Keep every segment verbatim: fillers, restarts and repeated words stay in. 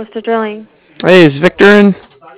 Costa Drilling. Hey, is Victor in?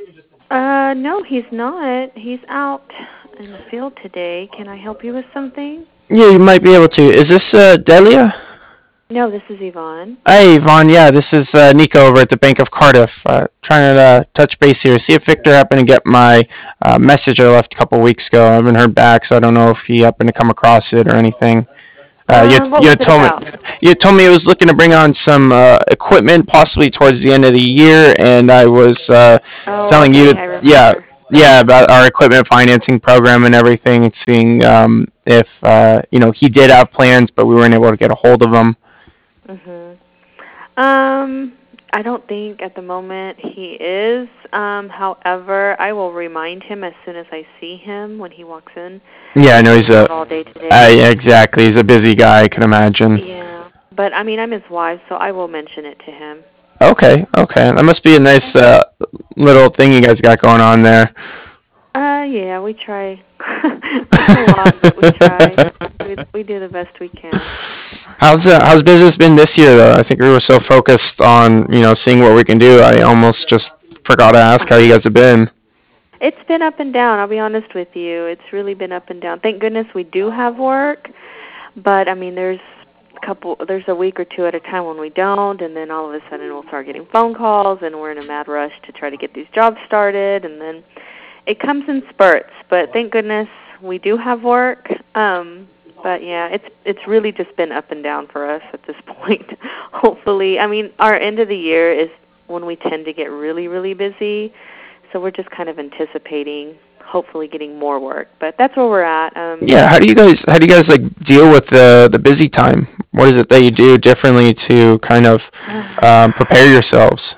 Uh, no, he's not. He's out in the field today. Can I help you with something? Yeah, you might be able to. Is this uh, Delia? No, this is Yvonne. Hey, Yvonne. Yeah, this is uh, Nico over at the Bank of Cardiff. Uh, trying to uh, touch base here. See if Victor happened to get my uh, message I left a couple weeks ago. I haven't heard back, so I don't know if he happened to come across it or anything. Uh, you Um, what you was had it told me about? you had told me it was looking to bring on some uh, equipment possibly towards the end of the year, and I was uh, Oh, telling you okay, to I yeah remember. yeah about our equipment financing program and everything, and seeing um, if uh, you know he did have plans, but we weren't able to get a hold of him. Mhm. Um, I don't think at the moment he is. Um, however, I will remind him as soon as I see him when he walks in. Yeah, I He's know been he's a out all day uh, today. yeah, exactly. He's a busy guy, I can imagine. Yeah, but I mean, I'm his wife, so I will mention it to him. Okay, okay, that must be a nice Okay. uh, little thing you guys got going on there. Uh, yeah, we try. It's a lot, but we try. We we do the best we can. How's uh, how's business been this year though? I think we were so focused on you know seeing what we can do. I almost just forgot to ask how you guys have been. It's been up and down, I'll be honest with you. It's really been up and down. Thank goodness we do have work, but I mean, there's a couple there's a week or two at a time when we don't, and then all of a sudden we'll start getting phone calls and we're in a mad rush to try to get these jobs started, and then it comes in spurts, but thank goodness we do have work. Um but yeah, it's it's really just been up and down for us at this point. Hopefully, I mean, our end of the year is when we tend to get really really busy. So we're just kind of anticipating hopefully getting more work. But that's where we're at. Um Yeah, how do you guys how do you guys like deal with the the busy time? What is it that you do differently to kind of um, prepare yourselves?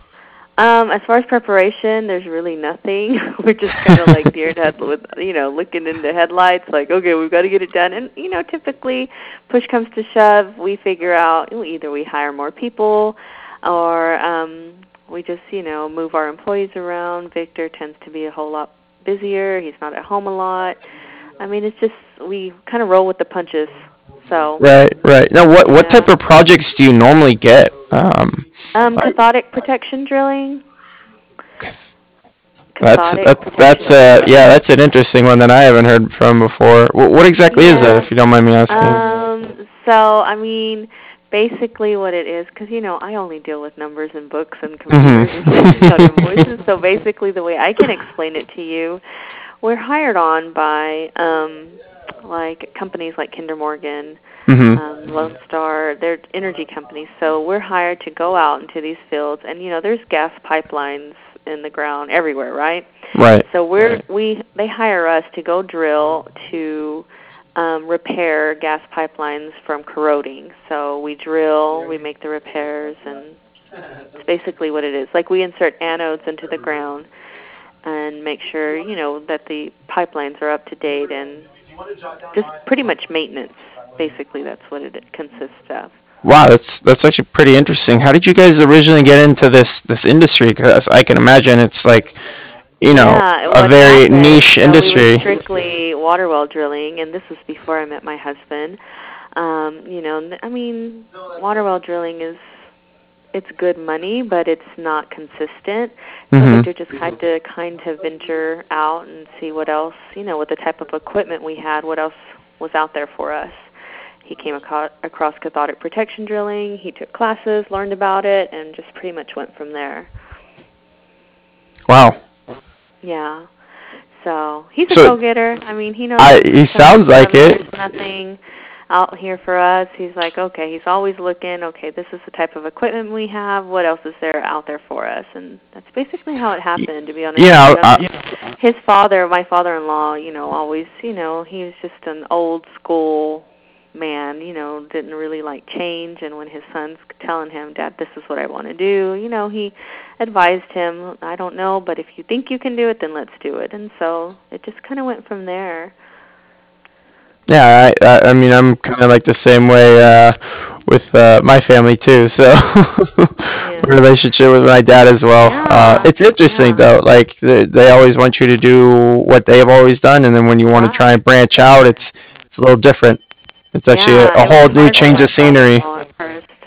Um, as far as preparation, there's really nothing. We're just kind of like deer in head with, you know, looking into headlights, like, okay, we've got to get it done. And, you know, typically, push comes to shove, we figure out either we hire more people or um, we just, you know, move our employees around. Victor tends to be a whole lot busier. He's not at home a lot. I mean, it's just, we kind of roll with the punches. So, Right, right. Now, what what type yeah. of projects do you normally get? Um, Um, like, cathodic protection drilling. that's Cathodic that that's protection uh drilling. yeah that's an interesting one that I haven't heard from before. What, what exactly is that, Yeah. if you don't mind me asking? Um, so, I mean, basically what it is, because, you know, I only deal with numbers and books and Hmm. computers and sending out invoices. So basically the way I can explain it to you, we're hired on by, um, like, companies like Kinder Morgan, Hmm. um, Lone Star. They're energy companies. So we're hired to go out into these fields. And, you know, there's gas pipelines in the ground everywhere, right? Right. So we're we they hire us to go drill to um, repair gas pipelines from corroding. So we drill, we make the repairs, and it's basically what it is. Like we insert anodes into the ground and make sure you know that the pipelines are up to date and just pretty much maintenance. Basically, that's what it consists of. Wow, that's that's actually pretty interesting. How did you guys originally get into this this industry? Because I can imagine it's like you know Yeah, a what very happened, niche so we were industry. strictly water well drilling, and this was before I met my husband. Um, you know, n- I mean, water well drilling is, it's good money, but it's not consistent. So Hmm. Victor just had to kind of venture out and see what else, you know, with the type of equipment we had, what else was out there for us. He came aco- across cathodic protection drilling. He took classes, learned about it, and just pretty much went from there. Wow. Yeah. So he's a So go-getter. I mean, he knows I he sometimes sounds like there's it. nothing out here for us. He's like, okay, he's always looking, okay, this is the type of equipment we have. What else is there out there for us? And that's basically how it happened, to be honest with Yeah. you. I I, mean, his father, my father-in-law, you know, always, you know, he was just an old school man, you know, didn't really like change. And when his son's telling him, Dad, this is what I want to do, you know, he advised him, I don't know, but if you think you can do it, then let's do it. And so it just kind of went from there. yeah. I I I mean I'm kind of like the same way uh, with uh, my family too. So Yeah. relationship with my dad as well. Uh, Yeah. it's interesting Yeah. though. Like they, they always want you to do what they have always done, and then when you want to try Right. and branch out, it's it's a little different. It's actually a, Yeah, a it was whole new hard for change my of scenery. father-in-law at first.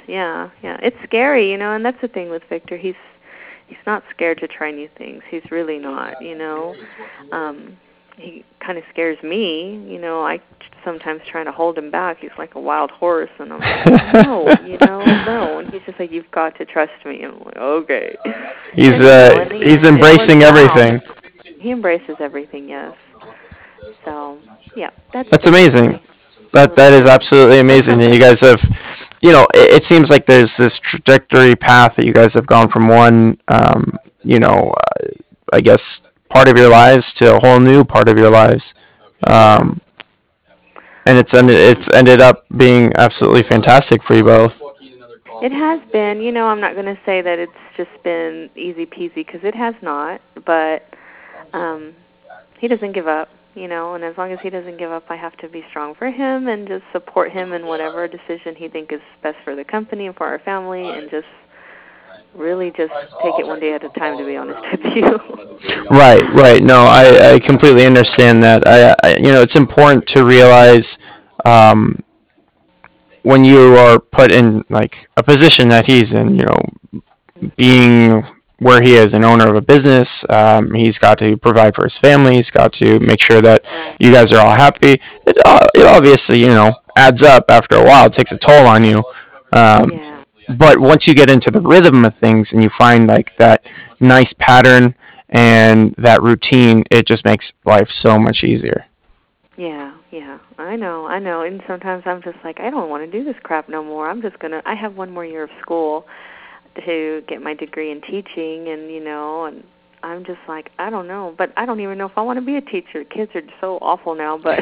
Yeah, yeah. It's scary, you know, and that's the thing with Victor. He's he's not scared to try new things. He's really not, you know. Um he kind of scares me, you know. I sometimes try to hold him back. He's like a wild horse, and I'm like, no, you know, no. And he's just like, you've got to trust me. And I'm like, okay. He's And, you know, uh in the he's end, it embracing works out. everything. He embraces everything, yes. So, yeah, that's That's amazing. basically a That little that is bit. absolutely amazing. And you guys have, you know, it, it seems like there's this trajectory path that you guys have gone from one, um, you know, uh, I guess part of your lives to a whole new part of your lives. Yeah, Um, and it's ended yeah. it's ended up being absolutely fantastic for you both. It has been, you know, I'm not going to say that it's just been easy peasy because it has not, but um he doesn't give up, you know, and as long as he doesn't give up, I have to be strong for him and just support him in whatever decision he thinks is best for the company and for our family, and just really just take it one day at a time, to be honest with you. Right, right. No, I, I completely understand that. I, I you know it's important to realize um, when you are put in like a position that he's in, you know, being where he is an owner of a business, um, he's got to provide for his family. He's got to make sure that Right. you guys are all happy. It, uh, it obviously, you know, adds up after a while. It takes a toll on you. Um, Yeah. but once you get into the rhythm of things and you find like that nice pattern and that routine, it just makes life so much easier. Yeah, yeah. I know, I know. And sometimes I'm just like, I don't want to do this crap no more. I'm just going to I have one more year of school to get my degree in teaching, and you know, and I'm just like, I don't know, but I don't even know if I want to be a teacher. Kids are so awful now, but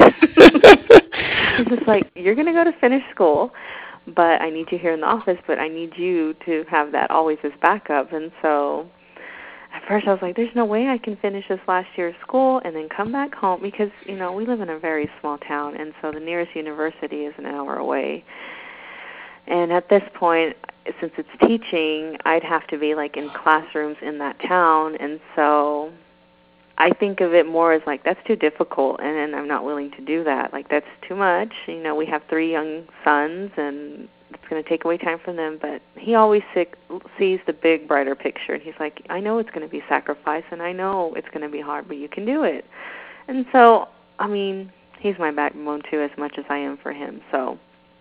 it's just like, you're going to go to finish school, but I need you here in the office, but I need you to have that always as backup. And so at first I was like, there's no way I can finish this last year of school and then come back home, because, you know, we live in a very small town, and so the nearest university is an hour away. And at this point, since it's teaching, I'd have to be like in classrooms in that town, and so I think of it more as like, that's too difficult, and, and I'm not willing to do that. Like, that's too much. You know, we have three young sons, and it's going to take away time from them. But he always sick, sees the big, brighter picture, and he's like, I know it's going to be sacrifice, and I know it's going to be hard, but you can do it. And so, I mean, he's my backbone too, as much as I am for him. So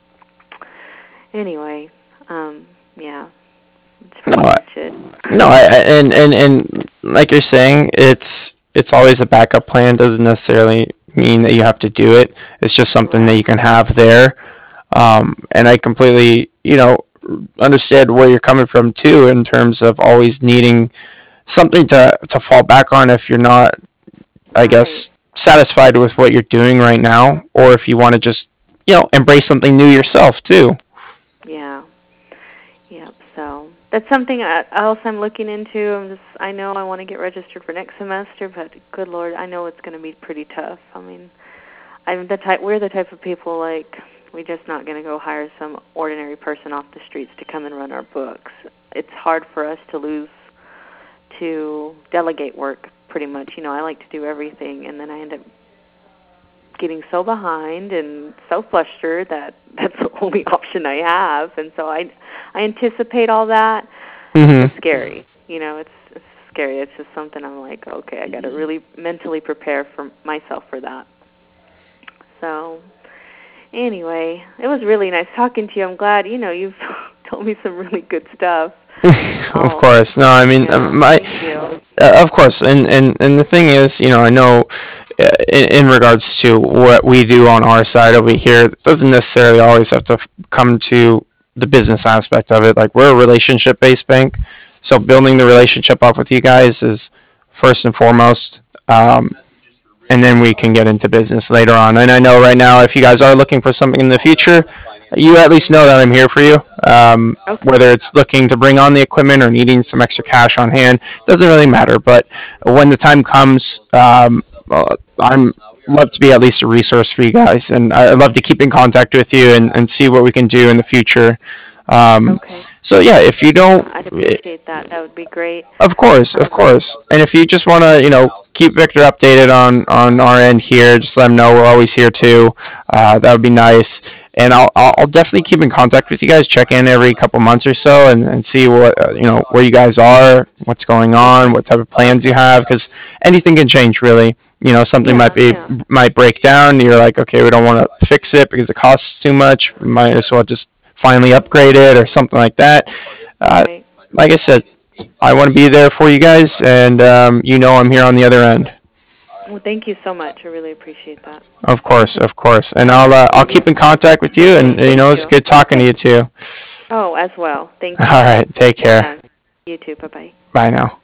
anyway, um, yeah, that's No, pretty I, much it. no, I, I- and and and like you're saying, it's it's always a backup plan. Doesn't necessarily mean that you have to do it. It's just something that you Right. can have there. Um, and I completely, you know, understand where you're coming from too, in terms of always needing something to to fall back on if you're not, I guess, Right. satisfied with what you're doing right now, or if you want to just, you know, embrace something new yourself too. Yeah. Yep. So that's something I- else I'm looking into. I'm just, I know I want to get registered for next semester, but good Lord, I know it's going to be pretty tough. I mean, I'm the type. We're the type of people, like, we're just not going to go hire some ordinary person off the streets to come and run our books. It's hard for us to lose to delegate work. Pretty much, you know, I like to do everything, and then I end up getting so behind and so flustered that that's the only option I have. And so I I anticipate all that. Mhm. It's scary. You know, it's it's scary. It's just something I'm like, okay, I got to really mentally prepare for myself for that. So, anyway, it was really nice talking to you. I'm glad, you know, you've told me some really good stuff. Of Oh, course. No, I mean, yeah, um, my, thank you. uh, of course, and and and the thing is, you know, I know, uh, in, in regards to what we do on our side over here, it doesn't necessarily always have to f- come to the business aspect of it. Like, we're a relationship-based bank, so building the relationship up with you guys is first and foremost. Um, and then we can get into business later on. And I know right now, if you guys are looking for something in the future, you at least know that I'm here for you. Um, Okay. whether it's looking to bring on the equipment or needing some extra cash on hand, doesn't really matter. But when the time comes, um, uh, I'm love to be at least a resource for you guys, and I- I'd love to keep in contact with you and, and see what we can do in the future. Um, Okay. so yeah, if you don't, I'd appreciate that. That would be great. of course, of Um, course. And if you just want to, you know, keep Victor updated on on our end here, just let him know we're always here too. Uh, that would be nice. and I'll I'll I'll definitely keep in contact with you guys. Check in every couple months or so, and, and see what uh, you know where you guys are, what's going on, what type of plans you have, because anything can change really. You know, something might Yeah, be yeah. might break down. You're like, okay, we don't want to fix it because it costs too much. We might as well just finally upgrade it or something like that. Uh, Right. like I said, I want to be there for you guys, and um, you know I'm here on the other end. Well, thank you so much. I really appreciate that. Of course, of course, and I'll uh, I'll keep in contact with you, and you Thank know it's you. good talking to you too. Oh, as well. Thank All you. right, take care. Yeah. You too. Bye bye. Bye now.